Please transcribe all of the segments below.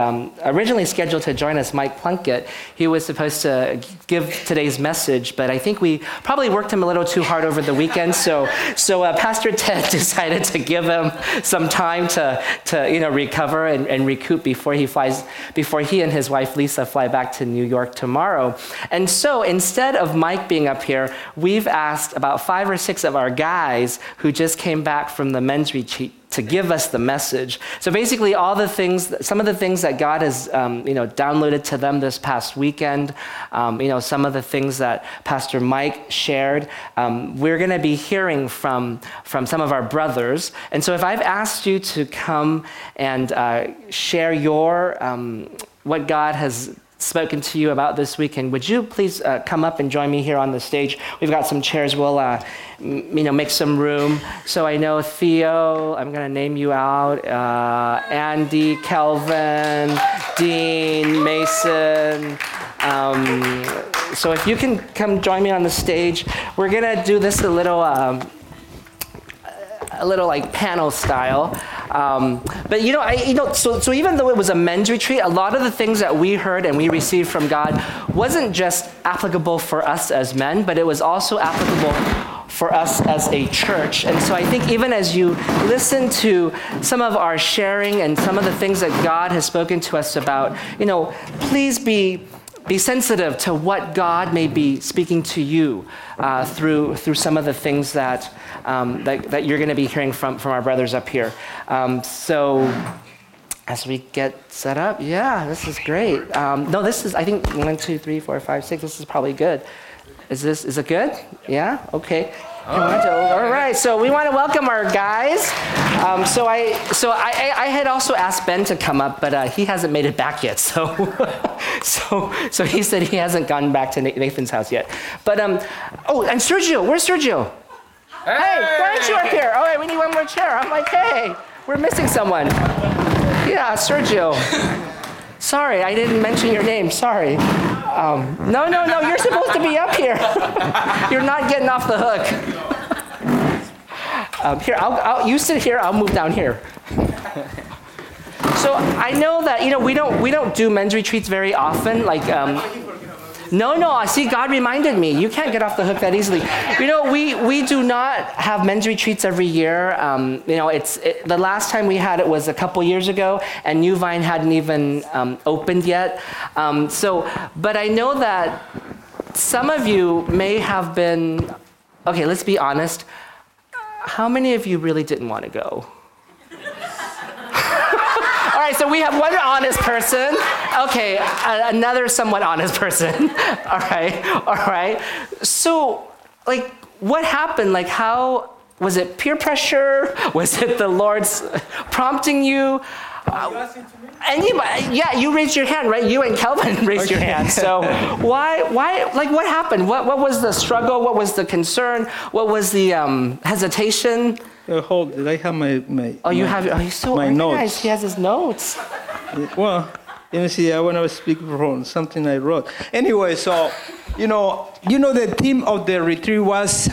originally scheduled to join us, Mike Plunkett. He was supposed to give today's message, but I think we probably worked him a little too hard over the weekend. So Pastor Ted decided to give him some time to recover and recoup before he and his wife Lisa fly back to New York tomorrow. And so instead of Mike being up here, we've asked about 5 or 6 of our guys who just came back from the men's retreat to give us the message. So basically some of the things that God has downloaded to them this past weekend, some of the things that Pastor Mike shared, we're going to be hearing from some of our brothers. And so if I've asked you to come and share your what God has spoken to you about this weekend, would you please come up and join me here on the stage? We've got some chairs. We'll make some room. So I know Theo, I'm going to name you out, Andy, Kelvin, Dean, Mason. So if you can come join me on the stage, we're going to do this a little like panel style. So even though it was a men's retreat, a lot of the things that we heard and we received from God wasn't just applicable for us as men, but it was also applicable for us as a church. And so I think even as you listen to some of our sharing and some of the things that God has spoken to us about, please be sensitive to what God may be speaking to you through some of the things that you're going to be hearing from our brothers up here. So as we get set up, this is great. This is, I think, 1, 2, 3, 4, 5, 6. This is probably good. Is it good? Yeah? Okay. All right. So we want to welcome our guys. So I had also asked Ben to come up, but he hasn't made it back yet. So he said he hasn't gone back to Nathan's house yet. But and Sergio, where's Sergio? Hey, why aren't you up here? All right, we need one more chair. I'm like, hey, we're missing someone. Yeah, Sergio. Sorry, I didn't mention your name. Sorry. No, you're supposed to be up here. You're not getting off the hook. Here, you sit here. I'll move down here. So I know that we don't do men's retreats very often. Like, no. See, God reminded me. You can't get off the hook that easily. We do not have men's retreats every year. The last time we had it was a couple years ago, and New Vine hadn't even opened yet. But I know that some of you may have been. Okay, let's be honest. How many of you really didn't want to go? All right, so we have one honest person. Okay, another somewhat honest person. All right. So, what happened? How was it? Peer pressure? Was it the Lord's prompting you? Anybody? Yeah, you raised your hand, right? You and Kelvin raised your hand. So why? What happened? What was the struggle? What was the concern? What was the hesitation? Did I have my you have. Oh, he's so organized. Notes. He has his notes. Well, let me see. I want to speak from something I wrote. Anyway, so the theme of the retreat was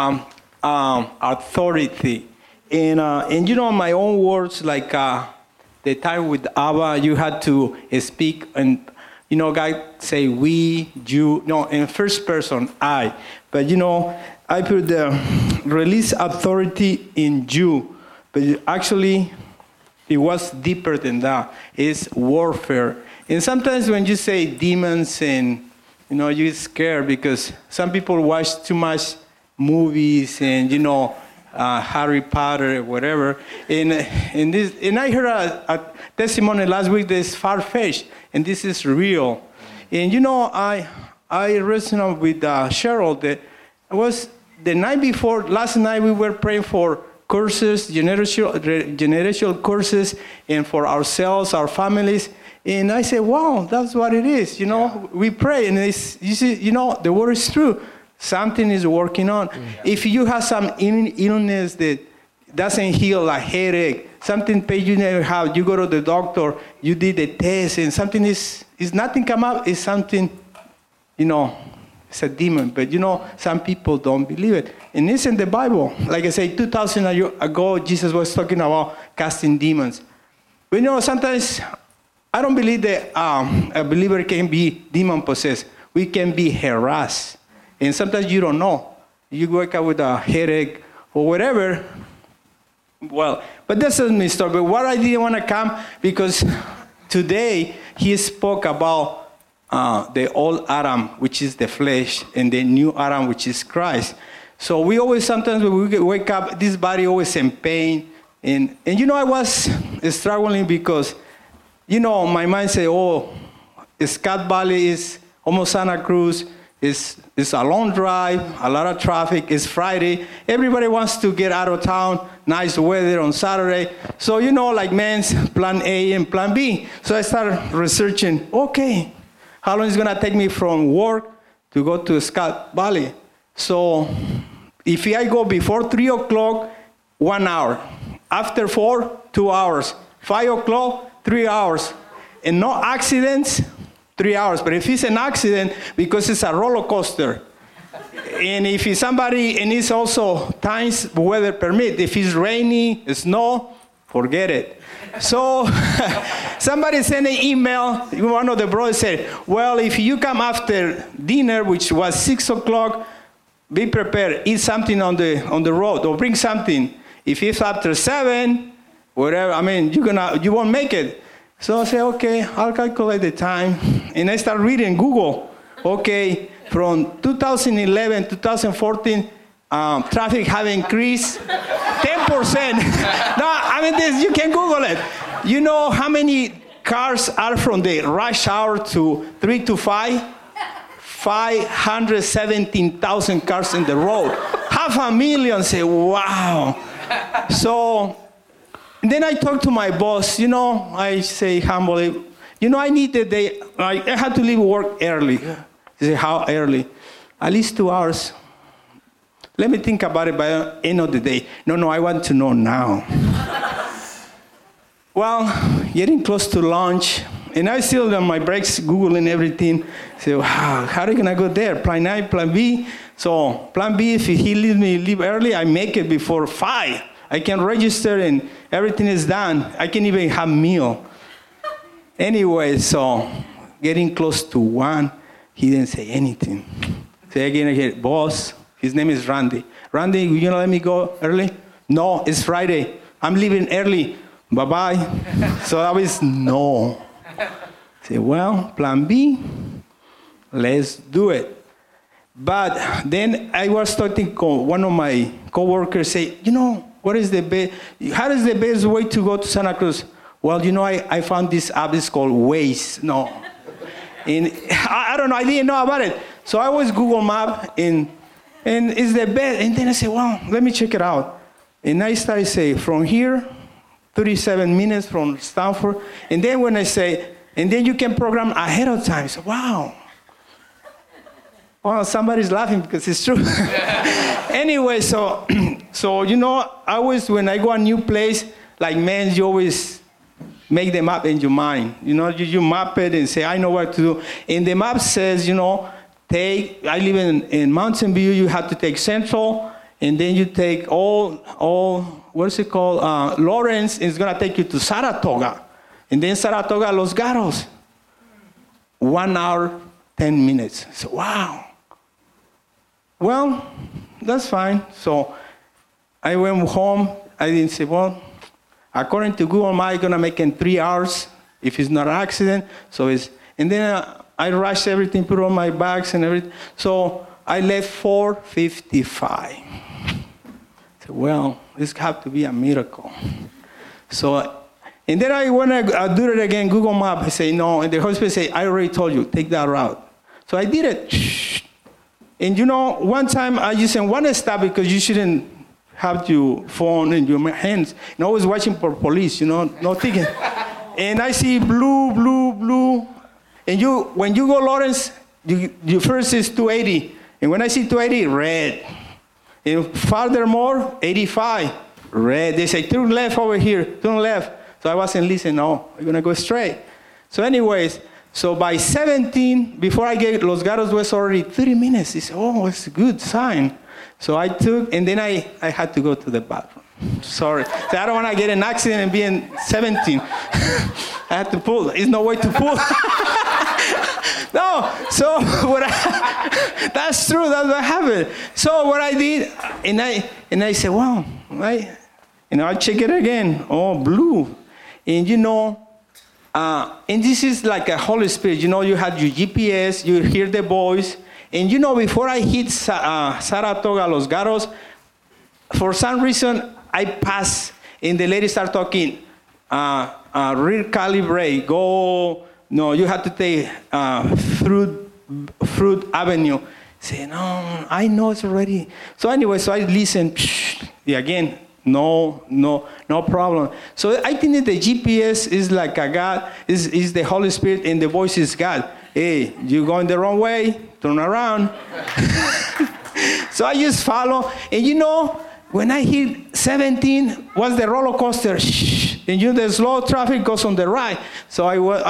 authority, and my own words, like the time with Abba, you had to speak, and God say we, you, no, in first person, I, but I put the release authority in you, but actually it was deeper than that. It's warfare. And sometimes when you say demons and, you're scared because some people watch too much movies and, Harry Potter or whatever. And I heard a testimony last week that's far-fetched, and this is real. And, I resonated with Cheryl that it was the night before, last night we were praying for courses, generational courses, and for ourselves, our families. And I said, wow, that's what it is. We pray, and the word is true. Something is working on. If you have some illness that doesn't heal, like headache, something pain you never have, you go to the doctor, you did the test, and something is nothing come up, it's something, it's a demon. But some people don't believe it. And it's in the Bible. Like I say, 2,000 years ago, Jesus was talking about casting demons. But sometimes I don't believe that a believer can be demon-possessed. We can be harassed. And sometimes you don't know. You wake up with a headache or whatever. Well, but this is my story. But what I didn't want to come, because today he spoke about the old Adam, which is the flesh, and the new Adam, which is Christ. So we always, sometimes when we wake up, this body always in pain. And you know, I was struggling because, you know, my mind said, oh, Scott Valley is almost Santa Cruz. It's a long drive, a lot of traffic. It's Friday. Everybody wants to get out of town. Nice weather on Saturday. So, you know, like man's plan A and plan B. So I started researching, okay, how long is it going to take me from work to go to Scott Valley? So if I go before 3 o'clock, 1 hour. After 4, 2 hours. 5 o'clock, 3 hours. And no accidents, 3 hours. But if it's an accident, because it's a roller coaster, and if it's somebody, and it's also times weather permit, if it's rainy, snow, forget it. So somebody sent an email, one of the brothers said, well, if you come after dinner, which was 6 o'clock, be prepared, eat something on the road, or bring something. If it's after 7, whatever, I mean, you won't make it. So I say, okay, I'll calculate the time. And I start reading Google. Okay, from 2011, 2014, traffic have increased 10%. No, I mean, this, you can Google it. You know how many cars are from the rush hour to 3 to 5? 517,000 cars in the road. 500,000, say, wow. So then I talk to my boss, you know, I say humbly, you know, I had to leave work early. He said, how early? At least 2 hours. Let me think about it by the end of the day. No, I want to know now. Well, getting close to lunch, and I still on my breaks, Googling everything. So, wow, how are you going to go there? Plan A, plan B. So plan B, if he leaves me leave early, I make it before 5. I can register and everything is done. I can even have meal. Anyway, so getting close to 1, he didn't say anything. Say again, boss, his name is Randy. Randy, you gonna let me go early? No, it's Friday. I'm leaving early. Bye-bye. So I was, no. Say, well, plan B, let's do it. But then I was talking to one of my coworkers, say, you know, how is the best way to go to Santa Cruz? Well, you know, I found this app, it's called Waze. No. And I don't know, I didn't know about it. So I always Google Map, and it's the best. And then I said, well, let me check it out. And I started say, from here, 37 minutes from Stanford. And then when I say, and then you can program ahead of time. So, wow. Well, somebody's laughing because it's true. Anyway, so you know, I always, when I go a new place, like man, you always make the map in your mind. You know, you map it and say, I know what to do. And the map says, you know, I live in Mountain View, you have to take Central, and then you take all what's it called? Lawrence, is going to take you to Saratoga. And then Saratoga, Los Gatos. 1 hour, 10 minutes. So, wow. Well, that's fine. So I went home. I didn't say, well, according to Google Maps, I'm going to make it in 3 hours if it's not an accident. So and then I rushed everything, put on my bags and everything. So I left 4:55. So, well, this have to be a miracle. So, and then I want to do it again, Google Maps. I say, no. And the Holy Spirit say, I already told you, take that route. So I did it. And you know, one time I just want to stop because you shouldn't have your phone in your hands. And always watching for police, you know, no thinking. And I see blue, blue, blue. And when you go Lawrence, you first is 280. And when I see 280, red. And furthermore, 85, red. They say, turn left over here, turn left. So I wasn't listening, no, I'm going to go straight. So anyways, so by 17, before I get Los Gatos was already 30 minutes. He said, oh, it's a good sign. So I took, and then I had to go to the bathroom. Sorry. So I don't want to get an accident and being 17. I had to pull. There's no way to pull. No. So that's true. That's what happened. So what I did, and I said, wow, right? I check it again. Oh, blue. And and this is like a Holy Spirit. You had your GPS, you hear the voice. And before I hit Saratoga, Los Gatos, for some reason, I passed, and the lady started talking, recalibrate, go, no, you have to take Fruit Avenue. I say, no, I know it's already. So anyway, so I listened, again, no problem. So I think that the GPS is like a God, is the Holy Spirit, and the voice is God. Hey, you're going the wrong way, turn around. So I just follow. And when I hit 17, was the roller coaster. And the slow traffic goes on the right. So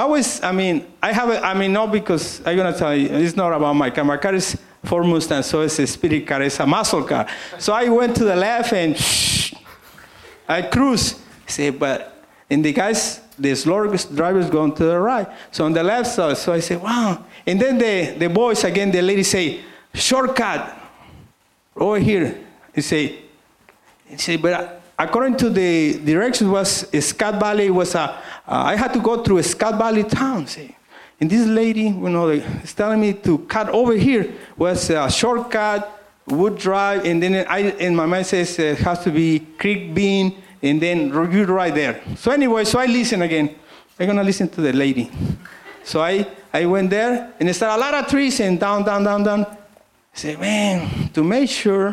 no, because I'm going to tell you, it's not about my car. My car is Ford Mustang, so it's a spirit car, it's a muscle car. So I went to the left and I cruise. And the slow drivers going to the right. So on the left side, so I say, wow. And then the boys, again, the lady say, shortcut, over here. He say, but according to the directions was Scott Valley, I had to go through Scott Valley town. See. And this lady, is telling me to cut over here, was a shortcut, Wood Drive, and then in my mind says it has to be Creek Bean, and then you right there. So anyway, so I listen again. I'm going to listen to the lady. So I went there, and there started a lot of trees, and down. I said, man, to make sure,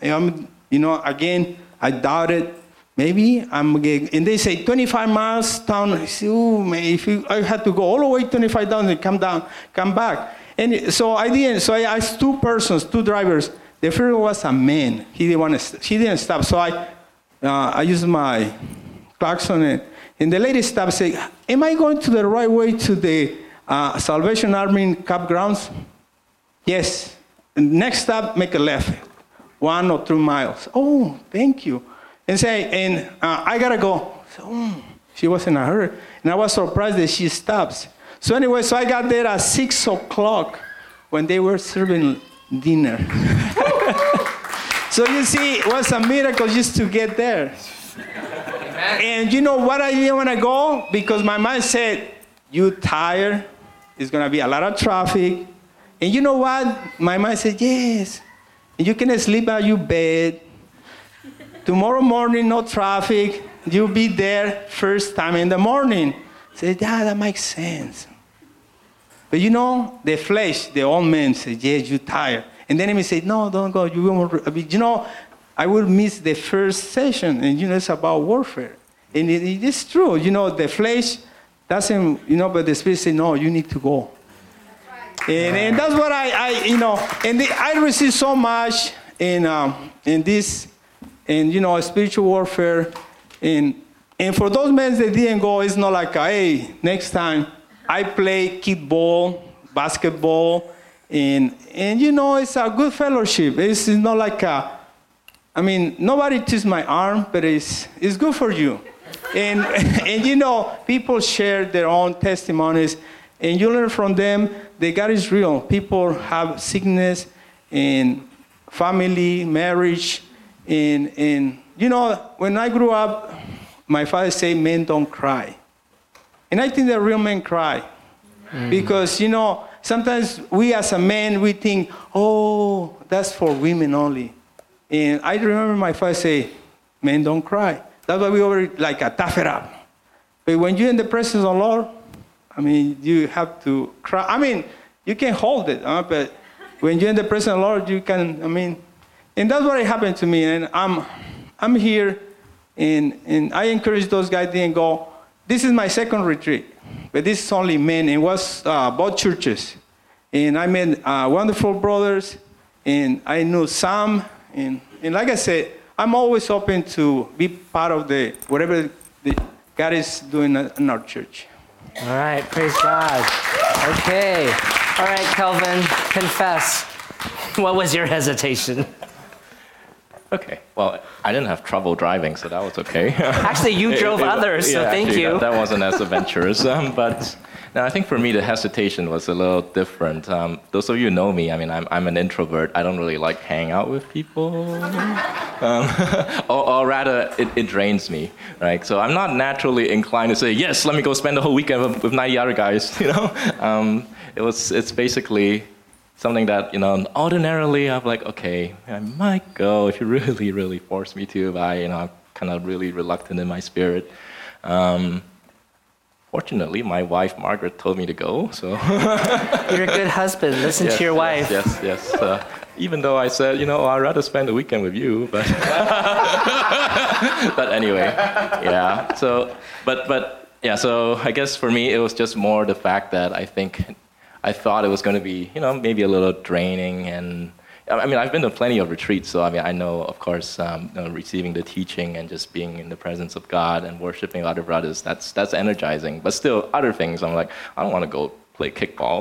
again, I doubted. Maybe I'm getting, and they say 25 miles down. I say, oh, man, I had to go all the way 25 down and come back. And so I didn't. So I asked two drivers. The first was a man. He didn't stop. So I used my klaxon, and the lady stopped and said, am I going to the right way to the Salvation Army campgrounds? Yes. And next stop, make a left, 1 or 2 miles. Oh, thank you. And I got to go. So, she was in a hurry. And I was surprised that she stops. So anyway, so I got there at 6 o'clock when they were serving dinner. So you see, it was a miracle just to get there. Amen. And you know what I didn't want to go? Because my mind said, you tired, it's going to be a lot of traffic. And you know what? My mind said, yes. And you can sleep at your bed. Tomorrow morning, no traffic. You'll be there first time in the morning. I said, yeah, that makes sense. But the flesh, the old man said, yes, you're tired. And the enemy said, no, don't go. You won't. I will miss the first session. And, it's about warfare. And it is true. The flesh doesn't, but the spirit said, no, you need to go. And that's what I receive so much in this, spiritual warfare. And for those men that didn't go, it's not like, hey, next time I play kickball, basketball, and it's a good fellowship. It's not like nobody twists my arm, but it's good for you. And people share their own testimonies, and you learn from them that God is real. People have sickness and family, marriage, and when I grew up, my father said, men don't cry. And I think that real men cry. Because, sometimes we as a man, we think, oh, that's for women only. And I remember my father say, men don't cry. That's why we always like tough it up. But when you're in the presence of the Lord, you have to cry. You can hold it, but when you're in the presence of the Lord, you can, and that's what happened to me. And I'm here, and I encourage those guys didn't go. This is my second retreat, but this is only men. It was both churches. And I met wonderful brothers, and I knew some. And like I said, I'm always open to be part of whatever God is doing in our church. All right, praise God. Okay. All right, Kelvin, confess. What was your hesitation? Okay. Well, I didn't have trouble driving, so that was okay. Actually, you drove others, so thank actually, you. That wasn't as adventurous. But no, I think for me, the hesitation was a little different. Those of you who know me, I mean, I'm an introvert. I don't really like hanging out with people. Or rather, it drains me, right? So I'm not naturally inclined to say, yes, let me go spend the whole weekend with 90 other guys, you know? It's basically something that, you know, ordinarily I'm like, okay, I might go if you really, really force me to, but I'm kind of really reluctant in my spirit. Fortunately, my wife, Margaret, told me to go, so. You're a good husband. Listen to your wife. Yes. Even though I said, I'd rather spend the weekend with you, but. But anyway, yeah. So, so I guess for me, it was just more the fact that I thought it was going to be, maybe a little draining. And I mean, I've been to plenty of retreats, so I mean, I know, of course, receiving the teaching and just being in the presence of God and worshiping other brothers, that's energizing. But still, other things, I'm like, I don't want to go play kickball.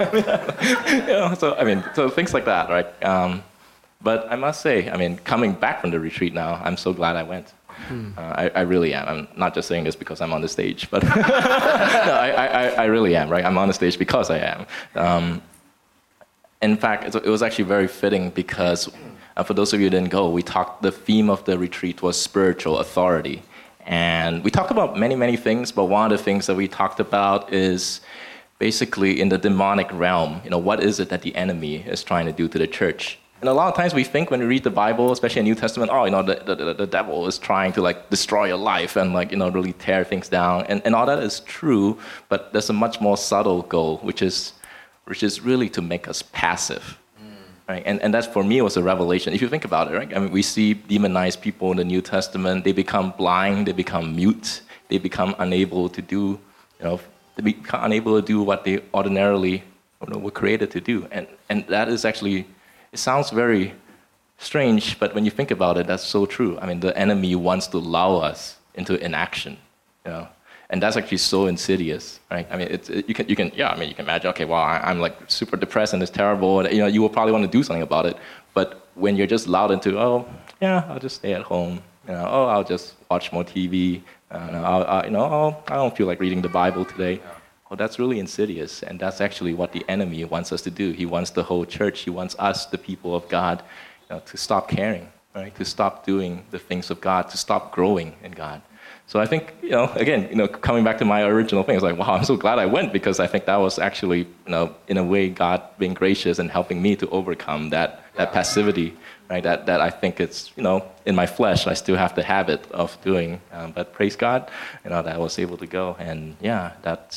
So things like that, right? But I must say, I mean, coming back from the retreat now, I'm so glad I went. I really am. I'm not just saying this because I'm on the stage, but no, I really am, right? I'm on the stage because I am. In fact, it was actually very fitting because for those of you who didn't go, the theme of the retreat was spiritual authority. And we talked about many, many things, but one of the things that we talked about is basically in the demonic realm, what is it that the enemy is trying to do to the church? And a lot of times we think when we read the Bible, especially in the New Testament, the devil is trying to destroy your life and really tear things down. And all that is true, but there's a much more subtle goal, which is really to make us passive. Right? And that for me was a revelation. If you think about it, right? I mean, we see demonized people in the New Testament. They become blind, they become mute, they become unable to do, unable to do what they ordinarily were created to do. And that is actually, it sounds very strange, but when you think about it, that's so true. I mean, the enemy wants to lull us into inaction, and that's actually so insidious, right? I mean, you can imagine. Okay, well, I'm super depressed and it's terrible, and you will probably want to do something about it. But when you're just lulled into, I'll just stay at home, I'll just watch more TV, I don't feel like reading the Bible today. Well, that's really insidious, and that's actually what the enemy wants us to do. He wants the whole church, he wants us, the people of God, to stop caring, right? To stop doing the things of God, to stop growing in God. So I think, again, coming back to my original thing, I was like, wow, I'm so glad I went, because I think that was actually, in a way, God being gracious and helping me to overcome that passivity, right? That I think it's, in my flesh, I still have the habit of doing. But praise God, that I was able to go. And yeah,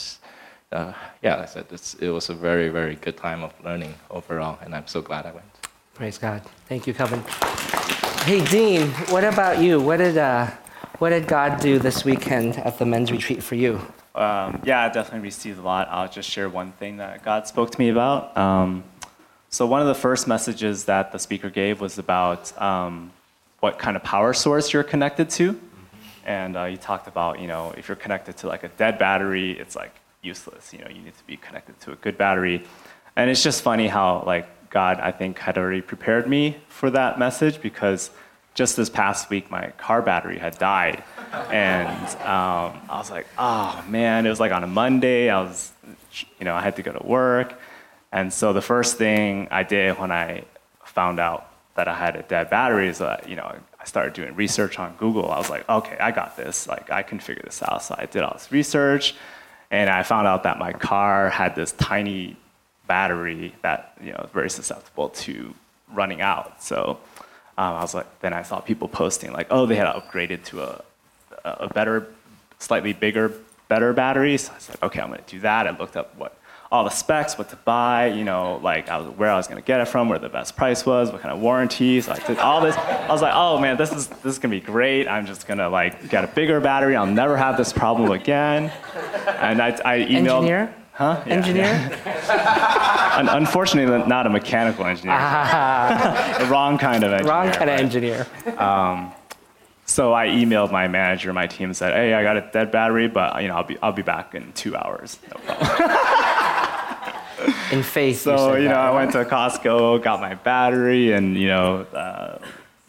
I said it was a very, very good time of learning overall, and I'm so glad I went. Praise God. Thank you, Kelvin. Hey, Dean, what about you? What did God do this weekend at the men's retreat for you? I definitely received a lot. I'll just share one thing that God spoke to me about. So one of the first messages that the speaker gave was about what kind of power source you're connected to. And he talked about, if you're connected to a dead battery, it's useless. You need to be connected to a good battery. And it's just funny how God, I think, had already prepared me for that message, because just this past week, my car battery had died. And I was like, oh man, it was on a Monday. I had to go to work. And so the first thing I did when I found out that I had a dead battery is that, I started doing research on Google. I was like, okay, I got this. I can figure this out. So I did all this research, and I found out that my car had this tiny battery that, is very susceptible to running out. So I was then I saw people posting they had upgraded to a better, slightly bigger, better battery. So I said, okay, I'm going to do that. I looked up all the specs, what to buy, where I was going to get it from, where the best price was, what kind of warranty. So I did all this. I was like, oh man, this is going to be great. I'm just going to get a bigger battery. I'll never have this problem again. And I emailed. Engineer? Huh? Yeah. Engineer? Unfortunately, not a mechanical engineer. The wrong kind of engineer. Wrong kind of engineer. So I emailed my manager, my team, and said, hey, I got a dead battery, but I'll be back in 2 hours. No problem. In faith. So I went to Costco, got my battery, and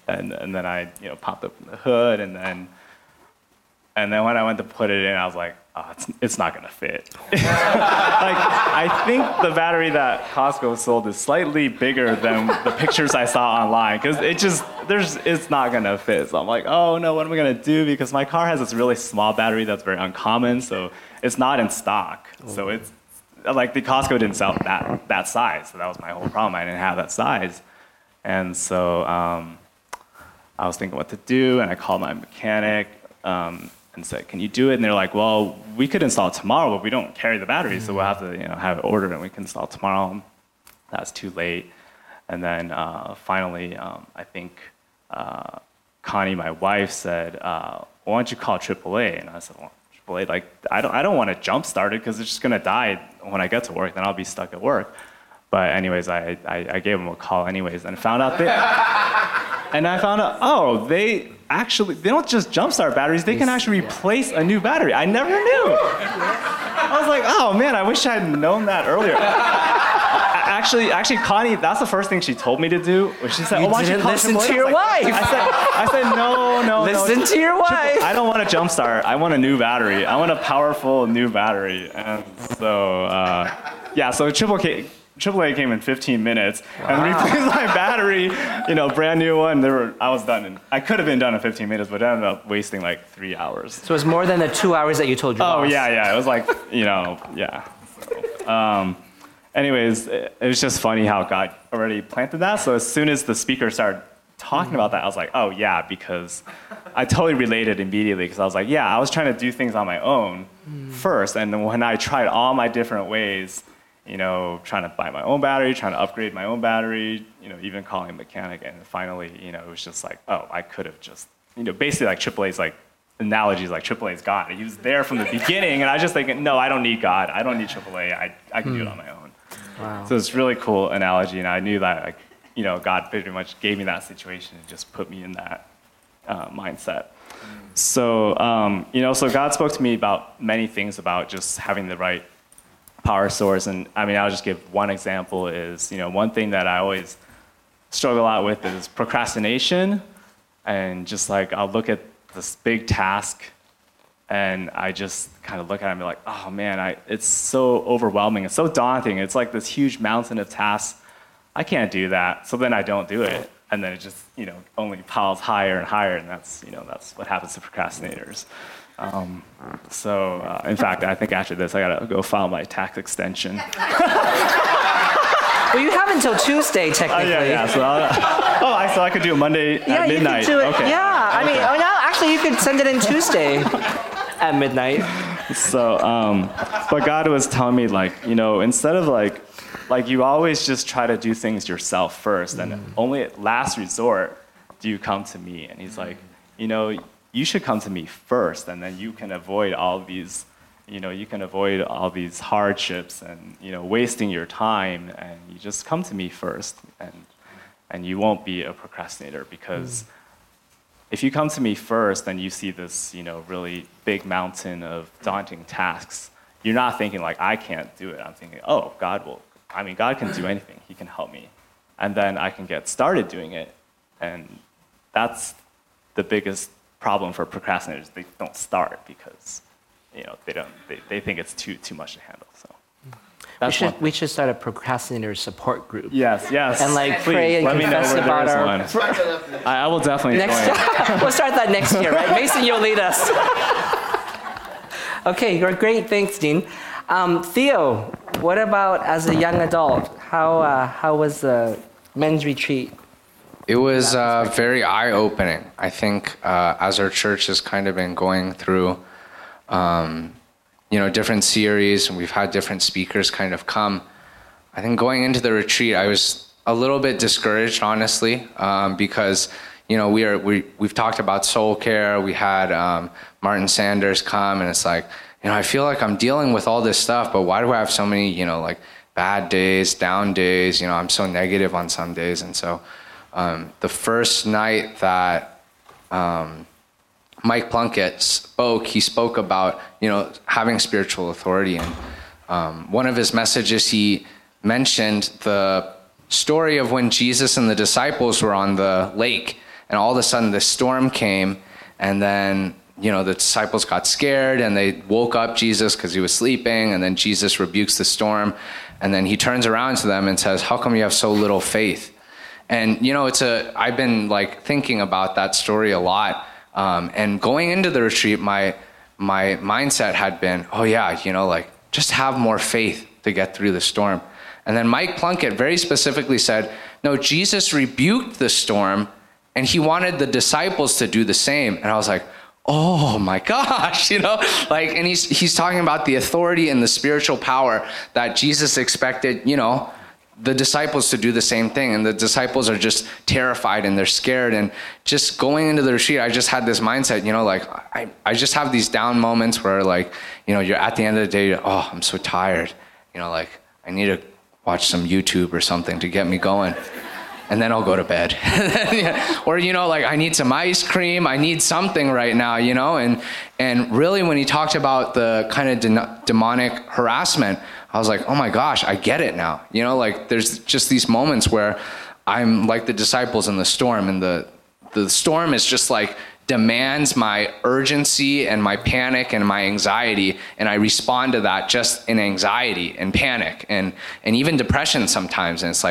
and then I popped open the hood, and then when I went to put it in, I was like, oh, it's not gonna fit. Like, I think the battery that Costco sold is slightly bigger than the pictures I saw online, because it's not gonna fit. So I'm like, oh no, what am I gonna do? Because my car has this really small battery that's very uncommon, so it's not in stock. So it's like the Costco didn't sell that size, so that was my whole problem. I didn't have that size, and so I was thinking what to do, and I called my mechanic. And said, can you do it? And they're like, well, we could install it tomorrow, but we don't carry the battery, so we'll have to have it ordered and we can install it tomorrow. That's too late. And then finally, I think Connie, my wife, said, why don't you call AAA? And I said, well, AAA, like, I don't want to jump start it because it's just going to die when I get to work, then I'll be stuck at work. But anyways, I gave them a call anyways and found out oh, they don't just jumpstart batteries, they can actually replace a new battery. I never knew. I was like, oh man, I wish I had known that earlier. Actually, Connie, that's the first thing she told me to do. When she said, why don't you listen to your wife? I said, no. Listen to your wife. I don't want a jumpstart. I want a new battery. I want a powerful new battery. And so, so AAA came in 15 minutes and replaced my battery, brand new one. I was done. I could have been done in 15 minutes, but I ended up wasting like 3 hours. So it was more than the 2 hours that you told your boss. Oh, yeah. It was like, yeah. So, anyways, it was just funny how God already planted that. So as soon as the speaker started talking about that, I was like, oh, yeah, because I totally related immediately because I was like, yeah, I was trying to do things on my own first. And then when I tried all my different ways, trying to buy my own battery, trying to upgrade my own battery, even calling a mechanic. And finally, it was just like, oh, I could have just, basically like AAA's like, analogies like AAA's God. He was there from the beginning, and I was just thinking, no, I don't need God. I don't need AAA. I can do it on my own. Wow. So it's a really cool analogy, and I knew that, God pretty much gave me that situation and just put me in that mindset. So, so God spoke to me about many things about just having the right power source. And I'll just give one example is, one thing that I always struggle a lot with is procrastination. And just like, I'll look at this big task and I just kind of look at it and be like, oh man, it's so overwhelming. It's so daunting. It's like this huge mountain of tasks. I can't do that. So then I don't do it. And then it just, only piles higher and higher. And that's what happens to procrastinators. In fact, I think after this, I gotta go file my tax extension. Well, you have until Tuesday, technically. Yeah. So I could do it Monday at midnight. You could do it. Okay. Yeah, Okay. actually, you could send it in Tuesday at midnight. So, but God was telling me, instead of like you always just try to do things yourself first, and only at last resort do you come to me. And He's like, you should come to me first, and then you can avoid all these, hardships and, wasting your time, and you just come to me first, and you won't be a procrastinator, because if you come to me first and you see this, really big mountain of daunting tasks, you're not thinking like, I can't do it. I'm thinking, oh, God can do anything. He can help me. And then I can get started doing it. And that's the biggest problem for procrastinators. They don't start because they think it's too much to handle. So we should start a procrastinator support group. Yes. And please, pray and confess about our. I will definitely join. We'll start that next year, right? Mason, you'll lead us. Okay, you're great. Thanks, Dean. Theo, what about as a young adult? How was the men's retreat? It was very eye-opening. I think as our church has kind of been going through, different series, and we've had different speakers kind of come. I think going into the retreat, I was a little bit discouraged, honestly, because we've talked about soul care. We had Martin Sanders come, and it's like, I feel like I'm dealing with all this stuff, but why do I have so many, bad days, down days? I'm so negative on some days, and so. The first night that Mike Plunkett spoke, he spoke about, having spiritual authority. And one of his messages, he mentioned the story of when Jesus and the disciples were on the lake And all of a sudden this storm came, and then, the disciples got scared and they woke up Jesus because he was sleeping, and then Jesus rebukes the storm, and then he turns around to them and says, how come you have so little faith? And, I've been thinking about that story a lot. And going into the retreat, my mindset had been, just have more faith to get through the storm. And then Mike Plunkett very specifically said, no, Jesus rebuked the storm and he wanted the disciples to do the same. And I was like, oh my gosh, and he's talking about the authority and the spiritual power that Jesus expected, the disciples to do the same thing. And the disciples are just terrified and they're scared. And just going into the retreat, I just had this mindset, I just have these down moments where you're at the end of the day, oh, I'm so tired. I need to watch some YouTube or something to get me going. And then I'll go to bed. Or, I need some ice cream. I need something right now, And really, when he talked about the kind of demonic harassment, I was like, oh my gosh, I get it now. There's just these moments where I'm like the disciples in the storm, and the storm is just demands my urgency and my panic and my anxiety, and I respond to that just in anxiety and panic and even depression sometimes. And it's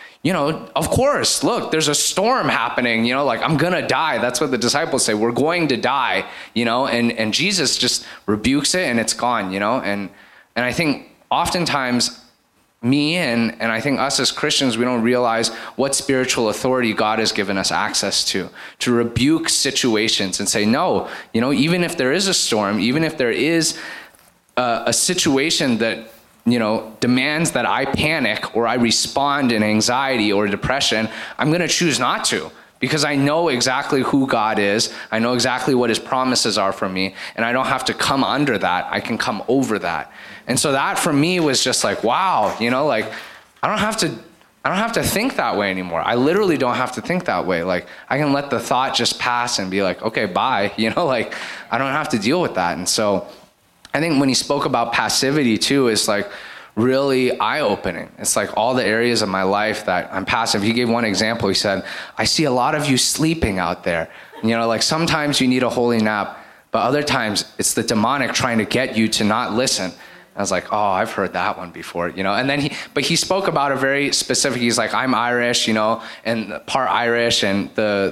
of course, look, there's a storm happening, I'm gonna die. That's what the disciples say. We're going to die, and Jesus just rebukes it and it's gone, and I think oftentimes me and I think us as Christians, we don't realize what spiritual authority God has given us access to rebuke situations and say, no, even if there is a storm, even if there is a situation that demands that I panic or I respond in anxiety or depression, I'm going to choose not to, because I know exactly who God is. I know exactly what his promises are for me, and I don't have to come under that. I can come over that. And so that for me was just wow, I don't have to think that way anymore. I literally don't have to think that way. I can let the thought just pass and be okay, bye. I don't have to deal with that. And so I think when he spoke about passivity too, is really eye-opening. It's all the areas of my life that I'm passive. He gave one example. He said, I see a lot of you sleeping out there. Sometimes you need a holy nap, but other times it's the demonic trying to get you to not listen. I was oh, I've heard that one before, and then he spoke about a very specific, he's I'm Irish, and part Irish, and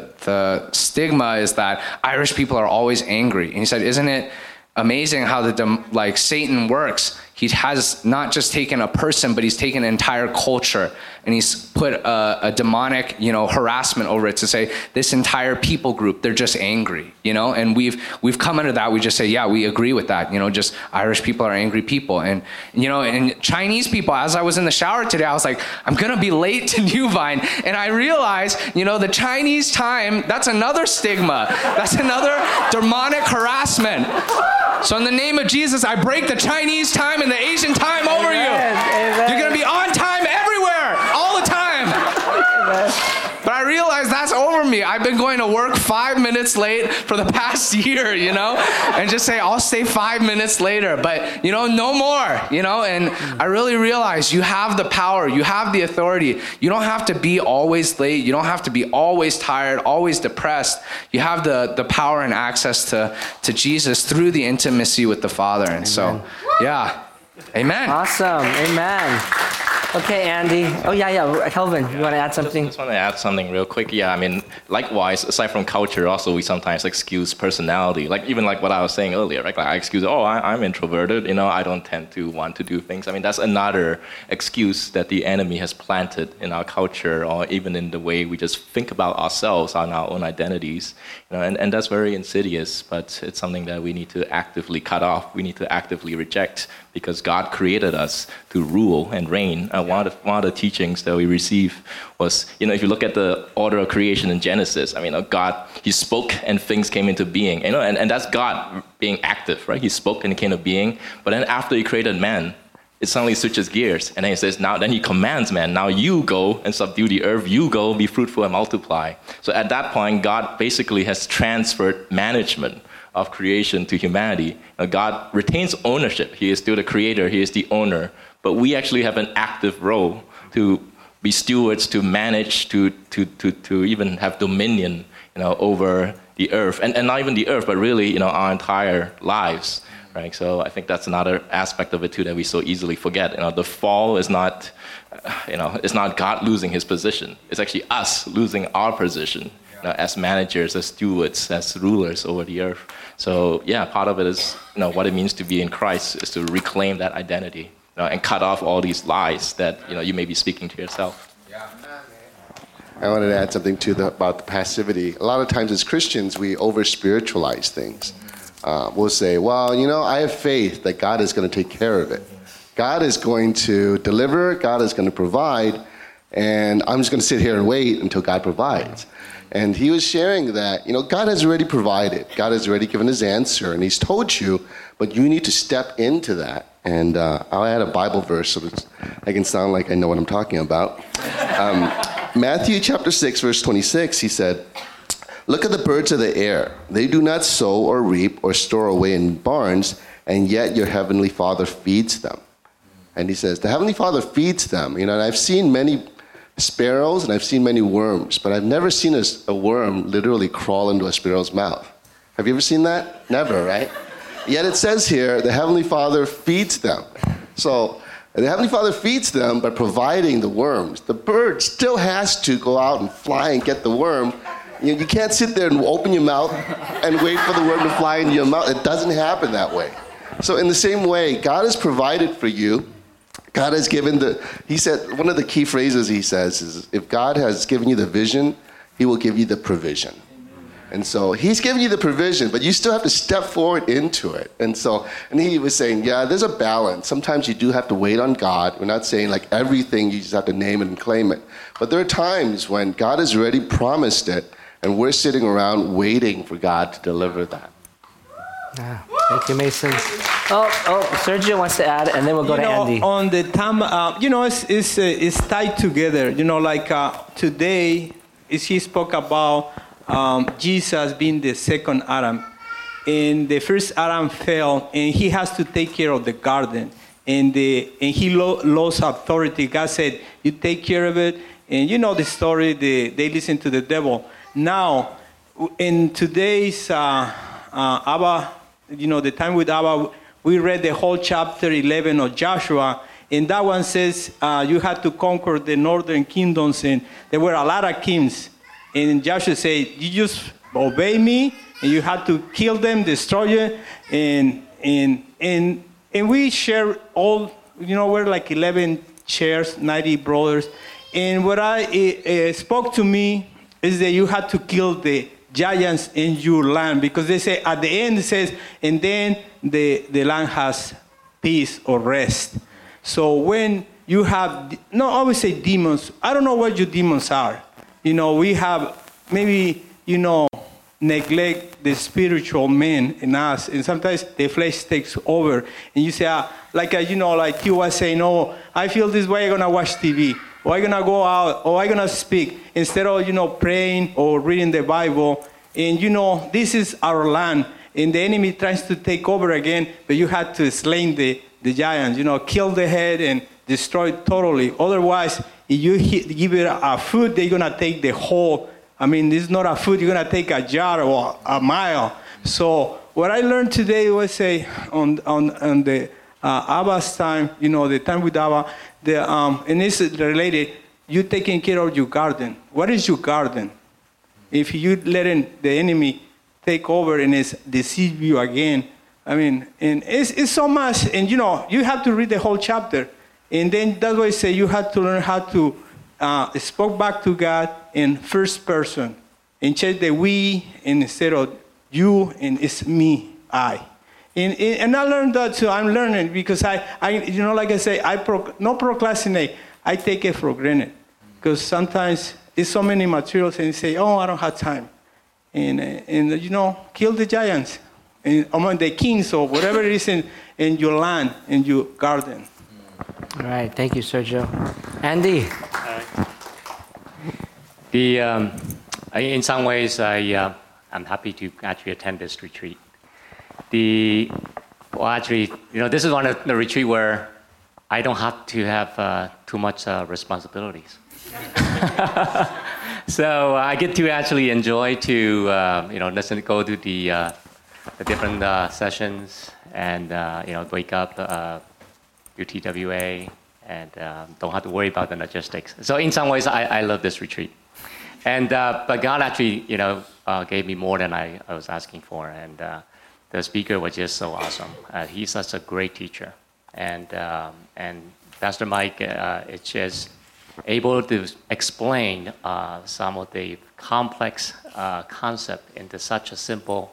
the stigma is that Irish people are always angry. And he said, isn't it amazing how Satan works? He has not just taken a person, but he's taken an entire culture, and he's put a demonic, harassment over it to say this entire people group, they're just angry, and we've come under that. We just say, yeah, we agree with that, just Irish people are angry people. And, and Chinese people, as I was in the shower today, I was I'm going to be late to New Vine. And I realized, the Chinese time, that's another stigma. That's another demonic harassment. So in the name of Jesus, I break the Chinese time and the Asian time over you. Amen. You're going to be on time everywhere, all the time. Amen. But I realized that's over me. I've been going to work 5 minutes late for the past year, and just say, I'll stay 5 minutes later, but, no more, and I really realized you have the power, you have the authority. You don't have to be always late. You don't have to be always tired, always depressed. You have the power and access to Jesus through the intimacy with the Father. And so, yeah. Amen. Awesome. Amen. Okay, Andy. Oh, yeah. Kelvin, you want to add something? I just want to add something real quick. Yeah, likewise, aside from culture, also we sometimes excuse personality. Even what I was saying earlier, right? I excuse, I'm introverted, I don't tend to want to do things. That's another excuse that the enemy has planted in our culture, or even in the way we just think about ourselves and our own identities. And that's very insidious, but it's something that we need to actively cut off. We need to actively reject, because God created us to rule and reign. One of the teachings that we receive was, if you look at the order of creation in Genesis, God, he spoke and things came into being. And that's God being active, right? He spoke and it came into being. But then after he created man, it suddenly switches gears. And then he says, then he commands man, now you go and subdue the earth, you go, be fruitful and multiply. So at that point, God basically has transferred management of creation to humanity. God retains ownership. He is still the creator, he is the owner. But we actually have an active role to be stewards, to manage, to even have dominion, over the earth, and not even the earth, but really, our entire lives, right? So I think that's another aspect of it too that we so easily forget. The fall is not, it's not God losing his position. It's actually us losing our position as managers, as stewards, as rulers over the earth. So yeah, part of it is, what it means to be in Christ is to reclaim that identity, and cut off all these lies that, you may be speaking to yourself. I wanted to add something about the passivity. A lot of times as Christians, we over-spiritualize things. We'll say, well, I have faith that God is going to take care of it. God is going to deliver, God is going to provide, and I'm just going to sit here and wait until God provides. And he was sharing that, God has already provided. God has already given his answer, and he's told you, but you need to step into that. And I'll add a Bible verse so that I can sound like I know what I'm talking about. Matthew chapter 6, verse 26, he said, "Look at the birds of the air. They do not sow or reap or store away in barns, and yet your heavenly Father feeds them." And he says, the heavenly Father feeds them. And I've seen many sparrows and I've seen many worms, but I've never seen a worm literally crawl into a sparrow's mouth. Have you ever seen that? Never, right? Yet it says here, the heavenly Father feeds them. So the heavenly Father feeds them by providing the worms. The bird still has to go out and fly and get the worm. You can't sit there and open your mouth and wait for the worm to fly into your mouth. It doesn't happen that way. So in the same way, God has provided for you. God has given he said, one of the key phrases he says is, if God has given you the vision, he will give you the provision. And so he's giving you the provision, but you still have to step forward into it. And he was saying, yeah, there's a balance. Sometimes you do have to wait on God. We're not saying like everything you just have to name it and claim it. But there are times when God has already promised it, and we're sitting around waiting for God to deliver that. Yeah. Thank you, Mason. Sergio wants to add, and then we'll go to Andy. On the time, it's tied together. Today, he spoke about Jesus being the second Adam. And the first Adam fell, and he has to take care of the garden. And he lost authority. God said, you take care of it. And you know the story, they listen to the devil. Now, in today's Abba, the time with Abba, we read the whole chapter 11 of Joshua, and that one says you had to conquer the northern kingdoms, and there were a lot of kings. And Joshua said, you just obey me, and you had to kill them, destroy them, and we share all, we're like 11 shares, 90 brothers. And what spoke to me is that you had to kill the giants in your land, because they say at the end it says, and then the land has peace or rest. So when you have, I always say demons. I don't know what your demons are. We have maybe, neglect the spiritual man in us, and sometimes the flesh takes over. And you say, like you were saying, oh, I feel this way, I'm gonna watch TV. Or I'm going to go out, or I'm going to speak, instead of, praying or reading the Bible. And, this is our land, and the enemy tries to take over again, but you had to slay the giants, kill the head and destroy it totally. Otherwise, if you give it a food, they're going to take the whole. This is not a food, you're going to take a jar or a mile. So what I learned today was on the Abba's time, the time with Abba, and it's related, you taking care of your garden. What is your garden? If you letting the enemy take over and it's deceive you again, and it's so much, and you have to read the whole chapter. And then that's why I say you have to learn how to speak back to God in first person, and change the we instead of you, and it's me, I. And I learned that too. I'm learning because I like I say, not procrastinate. I take it for granted because sometimes it's so many materials and you say, oh, I don't have time. And kill the giants among the kings or whatever it is in your land, in your garden. All right. Thank you, Sergio. Andy. In some ways, I'm happy to actually attend this retreat. This is one of the retreat where I don't have to have too much responsibilities. So I get to actually enjoy to listen, go to the different sessions, and wake up, do TWA, and don't have to worry about the logistics. So in some ways, I love this retreat. And but God actually gave me more than I was asking for, and the speaker was just so awesome. He's such a great teacher, and Pastor Mike is just able to explain some of the complex concept into such a simple,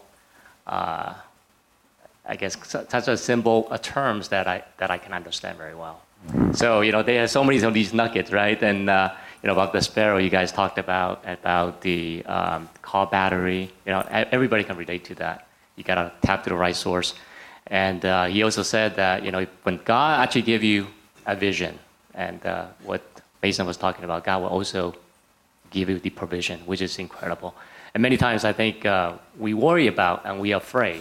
such a simple terms that I can understand very well. So there are so many of these nuggets, right? And about the sparrow you guys talked about the car battery. Everybody can relate to that. You gotta tap to the right source. And he also said that when God actually give you a vision, and what Mason was talking about, God will also give you the provision, which is incredible. And many times I think we worry about and we are afraid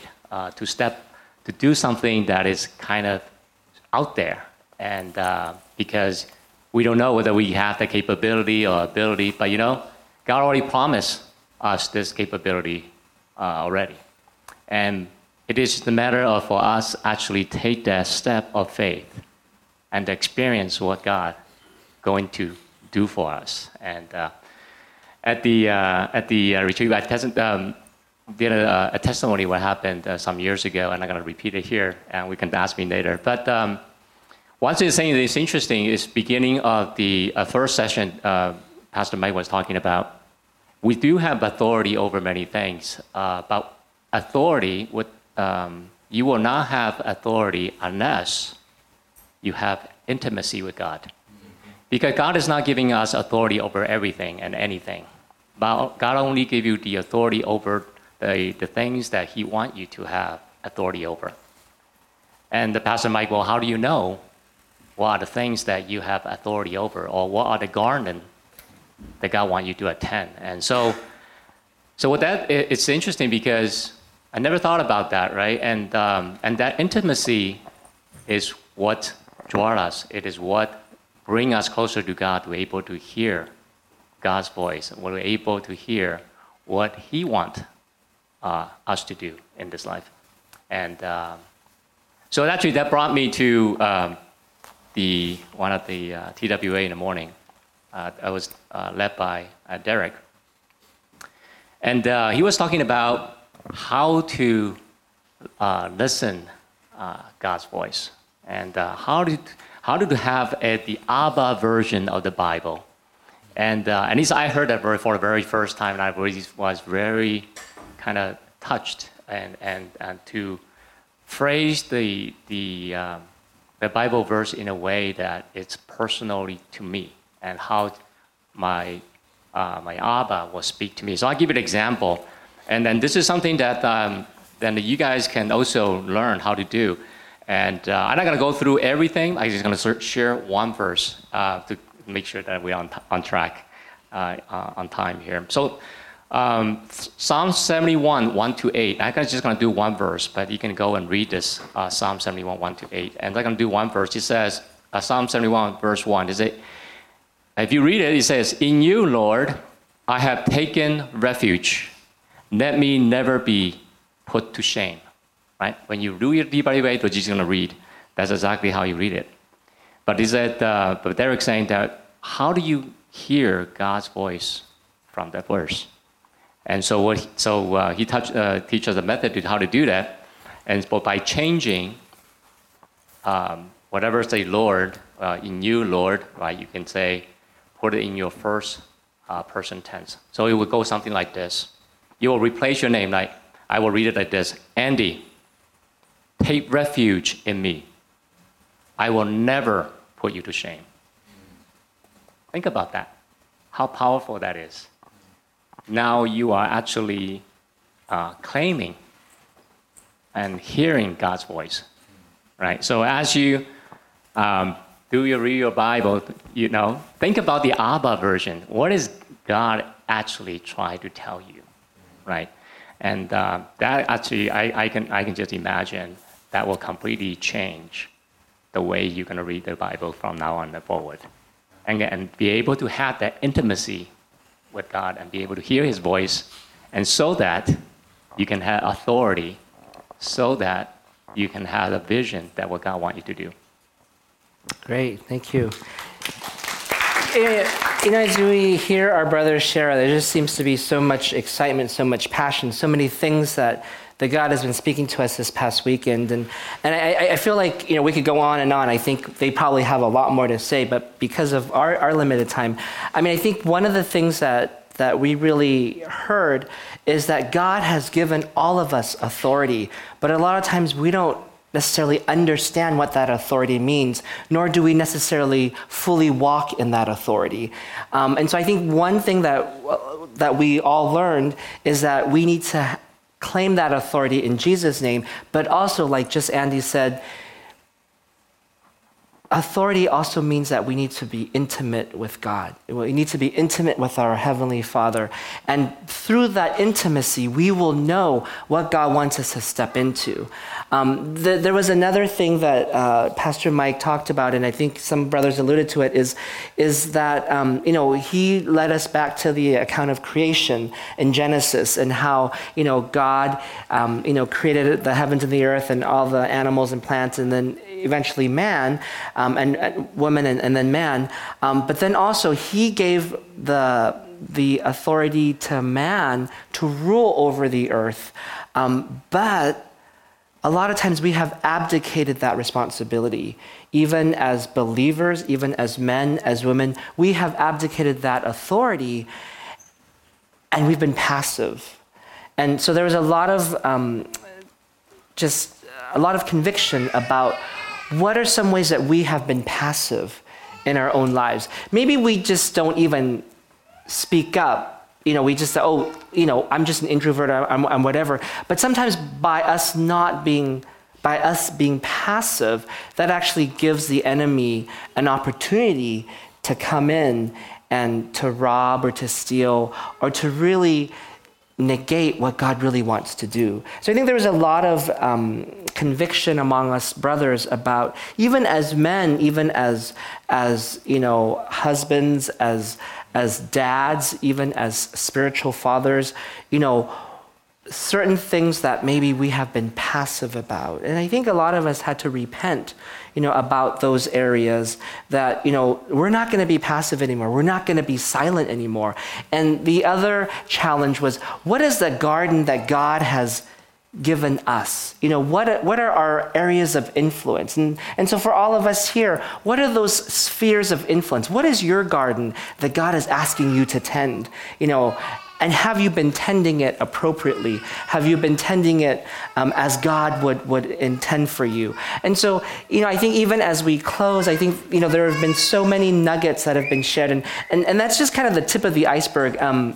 to do something that is kind of out there, and because we don't know whether we have the capability or ability, but God already promised us this capability already. And it is just a matter of for us actually take that step of faith and experience what God going to do for us. And at the retreat, I did a testimony what happened some years ago, and I'm going to repeat it here, and we can ask me later. But one thing that is interesting is beginning of the first session Pastor Mike was talking about. We do have authority over many things, but authority you will not have authority unless you have intimacy with God. Because God is not giving us authority over everything and anything. But God only gives you the authority over the things that He wants you to have authority over. And the Pastor Mike, well, how do you know what are the things that you have authority over, or what are the garden that God wants you to attend? And so with that, it's interesting because I never thought about that, right? And that intimacy is what draws us. It is what brings us closer to God. We're able to hear God's voice. We're able to hear what He wants us to do in this life. And so actually that brought me to one of the TWA in the morning. I was led by Derek. And he was talking about how to listen God's voice, and how to have the Abba version of the Bible. And I heard that for the very first time, and I really was very kind of touched, and to phrase the Bible verse in a way that it's personally to me, and how my Abba will speak to me. So I'll give you an example. And then this is something that then you guys can also learn how to do. And I'm not going to go through everything. I'm just going to share one verse to make sure that we're on track, on time here. So Psalm 71, 1-8. I'm just going to do one verse, but you can go and read this, Psalm 71, 1-8. And I'm going to do one verse. It says, Psalm 71, verse 1. If you read it, it says, "In you, Lord, I have taken refuge. Let me never be put to shame." Right? When you read the Bible, you're just going to read. That's exactly how you read it. But he said, but Derek's saying that, how do you hear God's voice from that verse? And so he teaches a method to how to do that, and by changing whatever say Lord, in you, Lord, right? You can say, put it in your first person tense. So it would go something like this. You will replace your name, like I will read it like this: Andy, take refuge in me. I will never put you to shame. Think about that. How powerful that is. Now you are actually claiming and hearing God's voice, right? So as you read your Bible, think about the Abba version. What is God actually trying to tell you, right? And that actually, I can just imagine that will completely change the way you're going to read the Bible from now on forward, and be able to have that intimacy with God and be able to hear His voice, and so that you can have authority, so that you can have a vision that what God wants you to do. Great, thank you. As we hear our brothers share, there just seems to be so much excitement, so much passion, so many things that God has been speaking to us this past weekend. And I feel like, we could go on and on. I think they probably have a lot more to say, but because of our limited time, I think one of the things that we really heard is that God has given all of us authority, but a lot of times we don't necessarily understand what that authority means, nor do we necessarily fully walk in that authority. And so I think one thing that we all learned is that we need to claim that authority in Jesus' name, but also, like just Andy said, authority also means that we need to be intimate with God. We need to be intimate with our Heavenly Father. And through that intimacy, we will know what God wants us to step into. There was another thing that Pastor Mike talked about, and I think some brothers alluded to it, is that, he led us back to the account of creation in Genesis and how, God, created the heavens and the earth and all the animals and plants, and then eventually man, and woman, and then man. But then also he gave the authority to man to rule over the earth. But a lot of times we have abdicated that responsibility. Even as believers, even as men, as women, we have abdicated that authority, and we've been passive. And so there was a lot of conviction about what are some ways that we have been passive in our own lives. Maybe we just don't even speak up. We just say, I'm just an introvert, I'm whatever. But sometimes by us being passive, that actually gives the enemy an opportunity to come in and to rob or to steal or to really negate what God really wants to do. So I think there was a lot of conviction among us brothers about, even as men, even as husbands, as dads, even as spiritual fathers, certain things that maybe we have been passive about. And I think a lot of us had to repent, about those areas that, we're not going to be passive anymore. We're not going to be silent anymore. And the other challenge was, what is the garden that God has given us? What are our areas of influence? And so for all of us here, what are those spheres of influence? What is your garden that God is asking you to tend? And have you been tending it appropriately? Have you been tending it as God would intend for you? And so, I think even as we close, I think, there have been so many nuggets that have been shared. And that's just kind of the tip of the iceberg.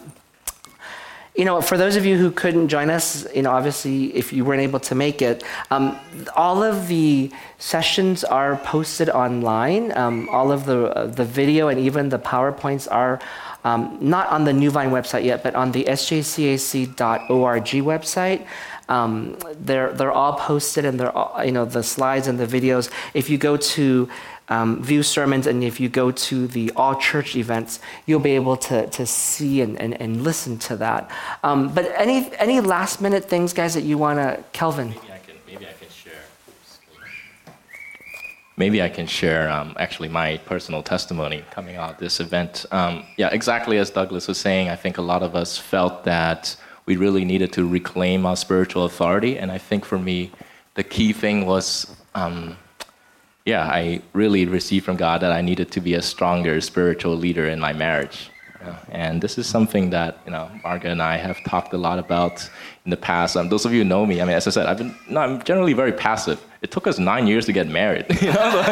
For those of you who couldn't join us, obviously, if you weren't able to make it, all of the sessions are posted online. All of the video and even the PowerPoints are not on the New Vine website yet, but on the sjcac.org website. They're all posted, and they're all, the slides and the videos. If you go to view sermons, and if you go to the all church events, you'll be able to see and listen to that. But any last minute things, guys, that you want to, Kelvin? Maybe I can share actually my personal testimony coming out of this event. Exactly as Douglas was saying, I think a lot of us felt that we really needed to reclaim our spiritual authority. And I think for me, the key thing was, I really received from God that I needed to be a stronger spiritual leader in my marriage. And this is something that Marga and I have talked a lot about in the past. Those of you who know me, as I said, I'm generally very passive. It took us 9 years to get married, and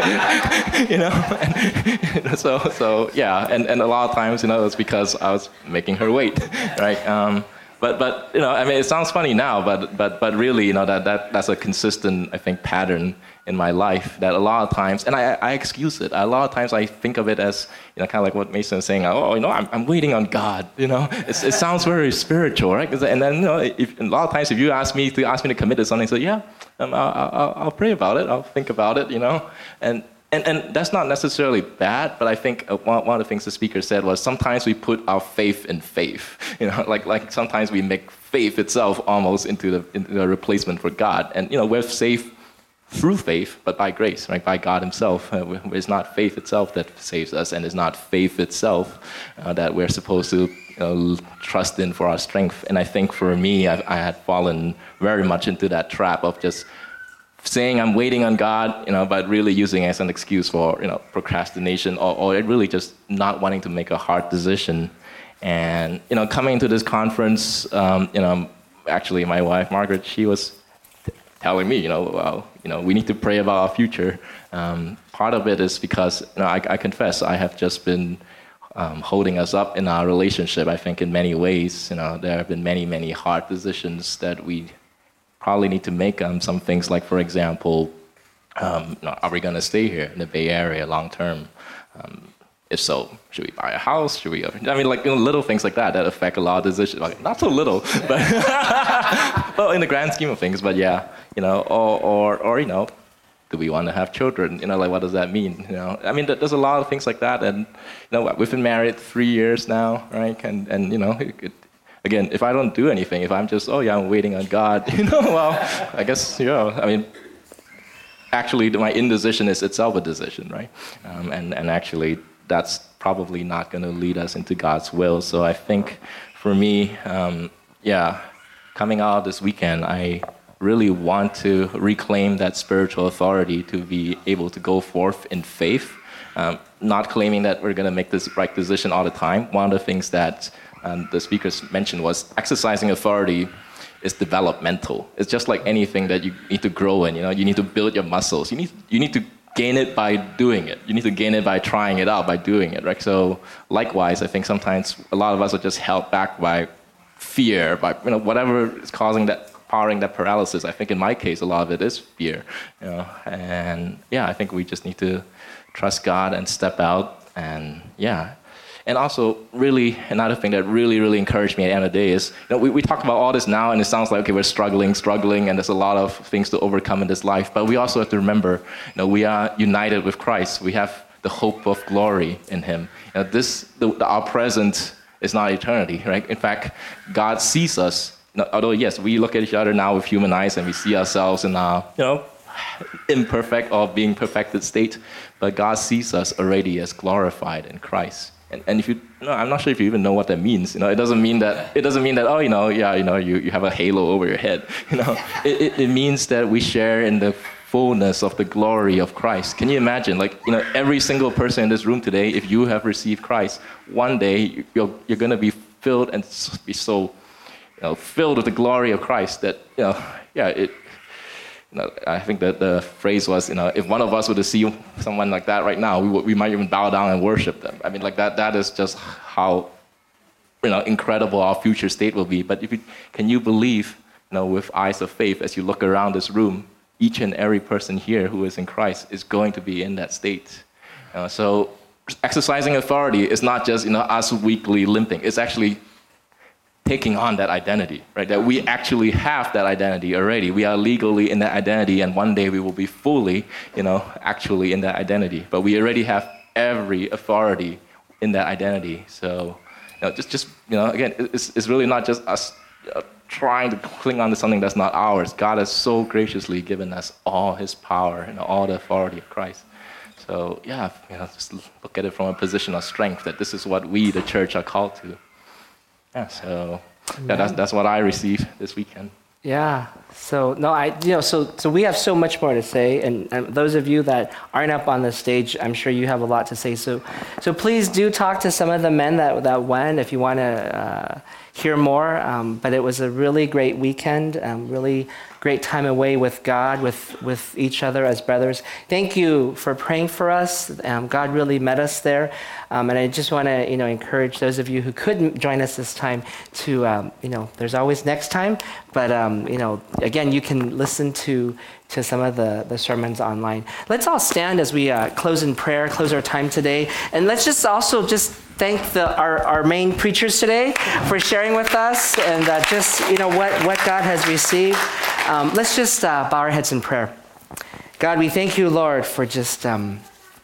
a lot of times, it's because I was making her wait, right? But it sounds funny now, but really, that's a consistent, I think, pattern in my life that a lot of times, and I excuse it. A lot of times I think of it as, kind of like what Mason is saying. I'm waiting on God. It sounds very spiritual, right? And then, a lot of times if you ask me to commit to something, I say, I'll pray about it. I'll think about it. And And that's not necessarily bad, but I think one of the things the speaker said was sometimes we put our faith in faith. You know, like sometimes we make faith itself almost into the replacement for God. And you know, we're saved through faith, but by grace, right? By God Himself. It's not faith itself that saves us, and it's not faith itself that we're supposed to trust in for our strength. And I think for me, I had fallen very much into that trap of just saying I'm waiting on God, but really using it as an excuse for, procrastination or really just not wanting to make a hard decision. And, coming to this conference, actually my wife, Margaret, she was telling me, we need to pray about our future. Part of it is because, I confess, I have just been holding us up in our relationship, I think, in many ways. There have been many, many hard decisions that we probably need to make. Some things like, for example, are we going to stay here in the Bay Area long term? If so, should we buy a house? Should we? Little things like that affect a lot of decisions. Like, not so little, but well, in the grand scheme of things. But yeah, or do we want to have children? What does that mean? There's a lot of things like that. And we've been married 3 years now, right? And again, if I don't do anything, if I'm just, I'm waiting on God, well, I guess, actually my indecision is itself a decision, right? And actually that's probably not going to lead us into God's will. So I think for me, coming out of this weekend, I really want to reclaim that spiritual authority to be able to go forth in faith, not claiming that we're going to make this right decision all the time. One of the things that the speakers mentioned was exercising authority is developmental. It's just like anything that you need to grow in. You need to build your muscles. You need to gain it by doing it. You need to gain it by trying it out, by doing it, right? So likewise, I think sometimes a lot of us are just held back by fear, by whatever is causing that, powering that paralysis. I think in my case, a lot of it is fear. And I think we just need to trust God and step out. And and also, really, another thing that really, really encouraged me at the end of the day is, we talk about all this now, and it sounds like, okay, we're struggling, and there's a lot of things to overcome in this life. But we also have to remember, we are united with Christ. We have the hope of glory in Him. Our present is not eternity, right? In fact, God sees us. Although, yes, we look at each other now with human eyes, and we see ourselves in our, imperfect or being perfected state. But God sees us already as glorified in Christ. And if I'm not sure if you even know what that means. It doesn't mean that. You have a halo over your head. It means that we share in the fullness of the glory of Christ. Can you imagine? Every single person in this room today, if you have received Christ, one day you're going to be filled and be so, filled with the glory of Christ that I think that the phrase was, if one of us were to see someone like that right now, we might even bow down and worship them. That is just how, incredible our future state will be. But can you believe, with eyes of faith, as you look around this room, each and every person here who is in Christ is going to be in that state. So exercising authority is not just, us weakly limping. It's actually taking on that identity, right? That we actually have that identity already. We are legally in that identity, and one day we will be fully, actually in that identity. But we already have every authority in that identity. So, again, it's really not just us trying to cling on to something that's not ours. God has so graciously given us all His power and all the authority of Christ. So, just look at it from a position of strength, that this is what we, the church, are called to. So that's what I received this weekend. Yeah. So so we have so much more to say, and those of you that aren't up on the stage, I'm sure you have a lot to say. So please do talk to some of the men that went if you want to hear more. But it was a really great weekend, really great time away with God, with each other as brothers. Thank you for praying for us. God really met us there. And I just want to, encourage those of you who couldn't join us this time to, there's always next time. But, again, you can listen to some of the sermons online. Let's all stand as we close in prayer, close our time today. And let's just also thank our main preachers today for sharing with us and what God has received. Let's just bow our heads in prayer. God, we thank you, Lord, for just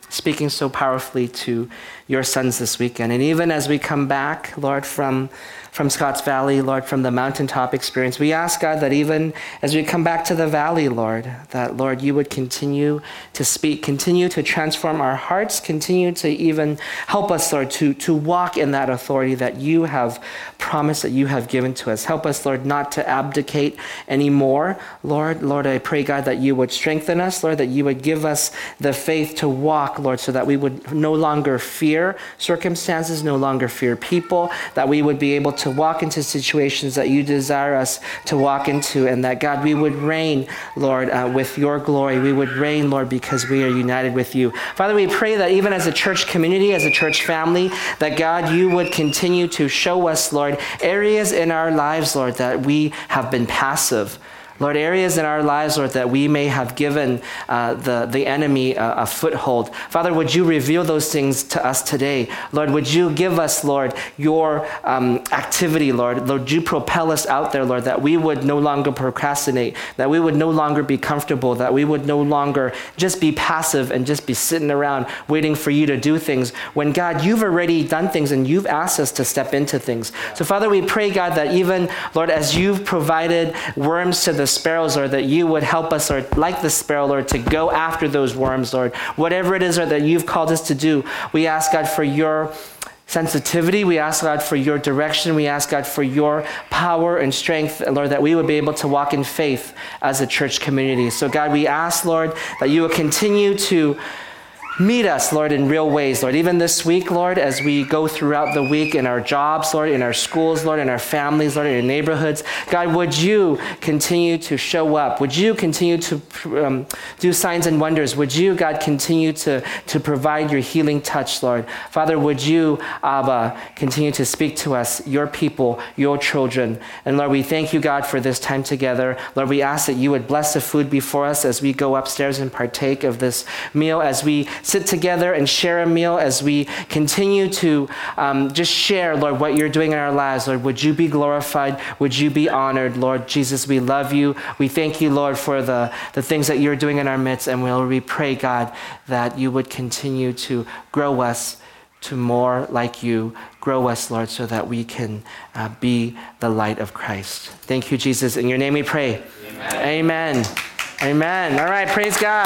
speaking so powerfully to your sons this weekend. And even as we come back, Lord, from Scotts Valley, Lord, from the mountaintop experience, we ask, God, that even as we come back to the valley, Lord, that, Lord, you would continue to speak, continue to transform our hearts, continue to even help us, Lord, to walk in that authority that you have promised, that you have given to us. Help us, Lord, not to abdicate anymore, Lord. Lord, I pray, God, that you would strengthen us, Lord, that you would give us the faith to walk, Lord, so that we would no longer fear circumstances, no longer fear people, that we would be able to walk into situations that you desire us to walk into, and that, God, we would reign, Lord, with your glory. We would reign, Lord, because we are united with you. Father, we pray that even as a church community, as a church family, that, God, you would continue to show us, Lord, areas in our lives, Lord, that we have been passive. Lord, areas in our lives, Lord, that we may have given the enemy a foothold. Father, would you reveal those things to us today? Lord, would you give us, Lord, your activity, Lord. Lord, would you propel us out there, Lord, that we would no longer procrastinate, that we would no longer be comfortable, that we would no longer just be passive and just be sitting around waiting for you to do things when, God, you've already done things and you've asked us to step into things. So, Father, we pray, God, that even, Lord, as you've provided worms to the sparrows, Lord, that you would help us, Lord, like the sparrow, Lord, to go after those worms, Lord. Whatever it is, Lord, that you've called us to do, we ask, God, for your sensitivity. We ask, God, for your direction. We ask, God, for your power and strength, Lord, that we would be able to walk in faith as a church community. So, God, we ask, Lord, that you will continue to meet us, Lord, in real ways, Lord. Even this week, Lord, as we go throughout the week in our jobs, Lord, in our schools, Lord, in our families, Lord, in our neighborhoods, God, would you continue to show up? Would you continue to do signs and wonders? Would you, God, continue to provide your healing touch, Lord? Father, would you, Abba, continue to speak to us, your people, your children? And Lord, we thank you, God, for this time together. Lord, we ask that you would bless the food before us as we go upstairs and partake of this meal, as we sit together and share a meal, as we continue to just share, Lord, what you're doing in our lives. Lord, would you be glorified? Would you be honored? Lord Jesus, we love you. We thank you, Lord, for the things that you're doing in our midst. And we pray, God, that you would continue to grow us to more like you. Grow us, Lord, so that we can be the light of Christ. Thank you, Jesus. In your name we pray. Amen. Amen. Amen. All right, praise God.